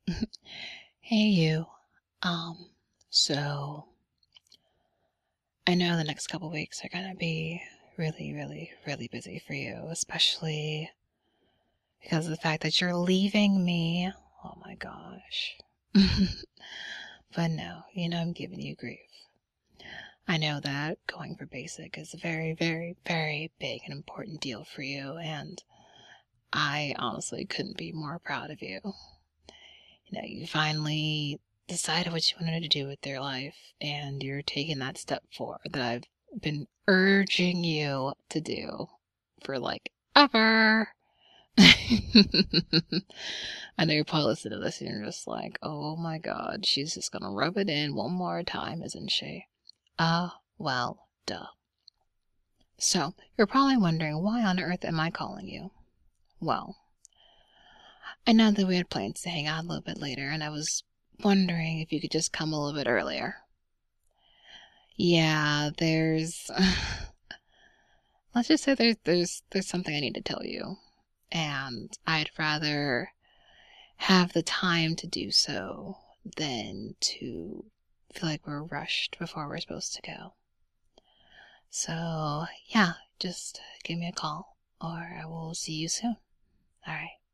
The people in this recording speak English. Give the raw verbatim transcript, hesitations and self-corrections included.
Hey you. Um, so I know the next couple weeks are gonna be really, really, really busy for you, especially because of the fact that you're leaving me. Oh my gosh. But no, you know I'm giving you grief. I know that going for basic is a very, very, very big and important deal for you, and I honestly couldn't be more proud of you. You know, you finally decided what you wanted to do with your life, and you're taking that step forward that I've been urging you to do for like ever. I know you're probably listening to this and you're just like, oh my god, she's just gonna rub it in one more time, isn't she? Ah, uh, well, duh. So, you're probably wondering, why on earth am I calling you? Well, I know that we had plans to hang out a little bit later, and I was wondering if you could just come a little bit earlier. Yeah, there's... let's just say there's, there's, there's something I need to tell you. And I'd rather have the time to do so than to feel like we're rushed before we're supposed to go. So, yeah, just give me a call, or I will see you soon. Alright.